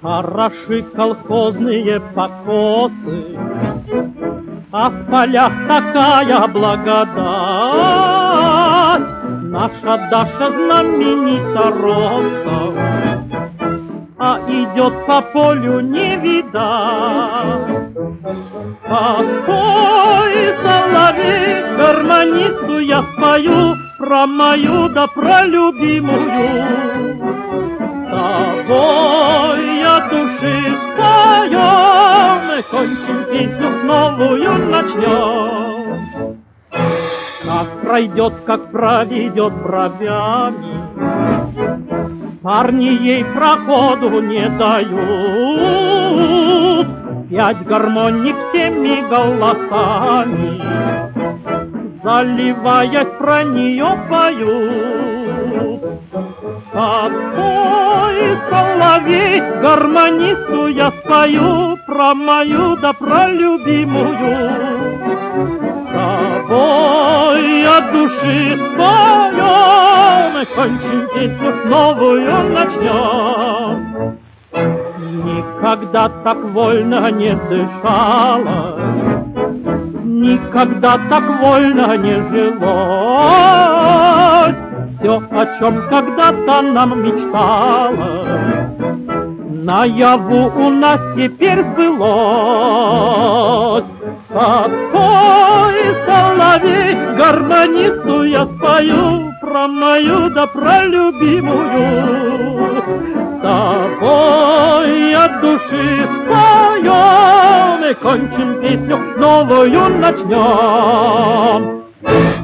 Хороши колхозные покосы, а в полях такая благодать. Наша Даша знаменита ростом, а идет по полю не видать. Какой соловей, гармонисту я спою про мою да про любимую. С тобой я души споем, кончим песню новую начнем. Как пройдет, как проведет бровями, парни ей проходу не дают. 5 гармоник всеми голосами, заливаясь, про нее поют. Какой соловей, гармонисту я спою про мою да про любимую. С тобой от души споем, кончим песню новую начнем. Никогда так вольно не дышала, никогда так вольно не жилось. Все, о чем когда-то нам мечтала, наяву у нас теперь сбылось. Какой соловей, гармонисту я спою про мою да про любимую. С тобой от души споем и кончим песню новую начнем.